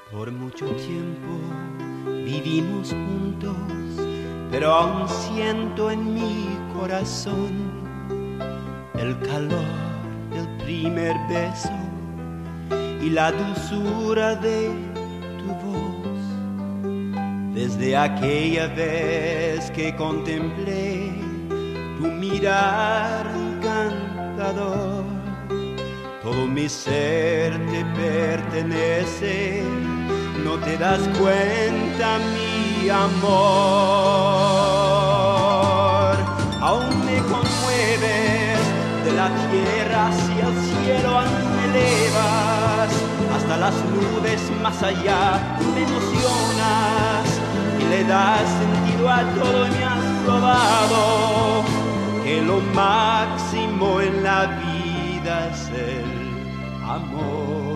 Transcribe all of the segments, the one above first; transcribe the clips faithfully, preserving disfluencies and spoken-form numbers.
Por mucho tiempo vivimos juntos, pero aún siento en mi corazón el calor del primer beso y la dulzura de tu voz. Desde aquella vez que contemplé tu mirar encantador, todo mi ser te pertenece. No te das cuenta, mi amor. Aún me conmueves, de la tierra hacia el cielo aún me elevas, hasta las nubes más allá me emocionas y le das sentido a todo y me has probado que lo máximo en la vida es el amor.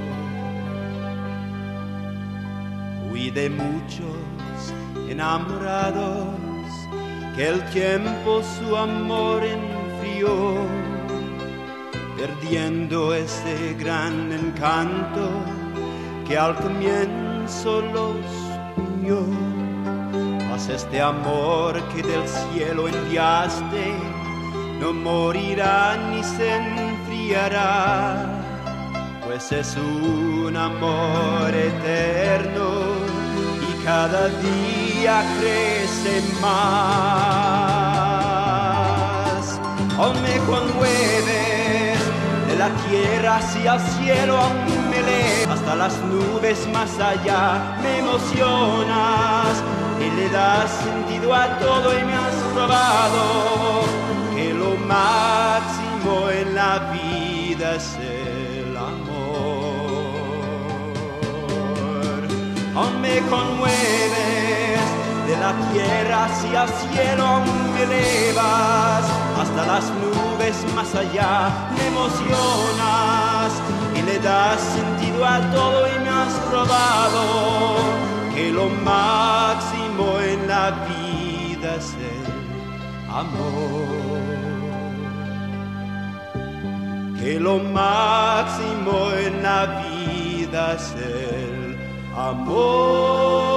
Fui de muchos enamorados que el tiempo su amor enfrió, perdiendo ese gran encanto que al comienzo los unió. Mas este amor que del cielo enviaste no morirá ni se enfriará, pues es un amor eterno y cada día crece más. Aún me conmueves, de la tierra hacia el cielo aún me elevas, hasta las nubes más allá me emocionas y le das sentido a todo y me has probado que lo máximo en la vida es el aún me conmueves, de la tierra hacia el cielo aún me elevas, hasta las nubes más allá me emocionas y le das sentido a todo y me has probado que lo máximo en la vida es el amor, que lo máximo en la vida es el amor.